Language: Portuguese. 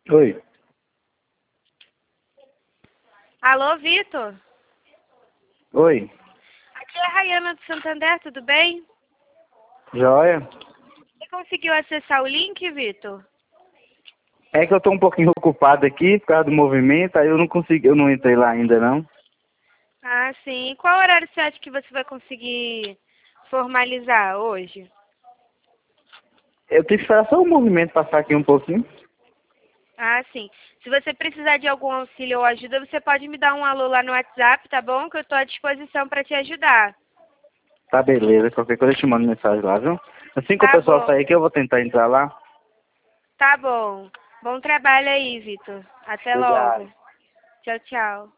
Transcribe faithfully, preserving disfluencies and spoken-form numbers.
Oi. Alô, Vitor? Oi. Aqui é a Rayana do Santander, tudo bem? Joia? Você conseguiu acessar o link, Vitor? É que eu tô um pouquinho ocupado aqui por causa do movimento, aí eu não consegui, eu não entrei lá ainda não. Ah, sim. Qual horário você acha que você vai conseguir formalizar hoje? Eu tenho que esperar só o movimento passar aqui um pouquinho. Ah, sim. Se você precisar de algum auxílio ou ajuda, você pode me dar um alô lá no WhatsApp, tá bom? Que eu tô à disposição para te ajudar. Tá beleza, qualquer coisa eu te mando mensagem lá, viu? Assim que o Tá pessoal bom. sair aqui eu vou tentar entrar lá. Tá bom. Bom trabalho aí, Vitor. Até Obrigado. logo. Tchau, tchau.